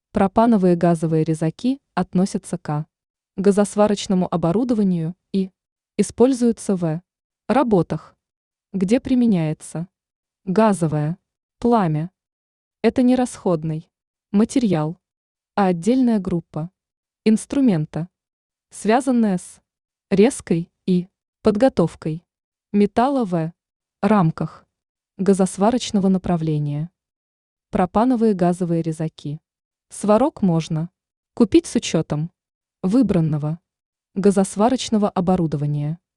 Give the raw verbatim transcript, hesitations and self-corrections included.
Пропановые газовые резаки относятся к газосварочному оборудованию и используются в работах, где применяется газовое пламя. Это не расходный материал, а отдельная группа инструмента, связанная с резкой и подготовкой металла в рамках газосварочного направления. Пропановые газовые резаки. Сварок можно купить с учетом выбранного газосварочного оборудования.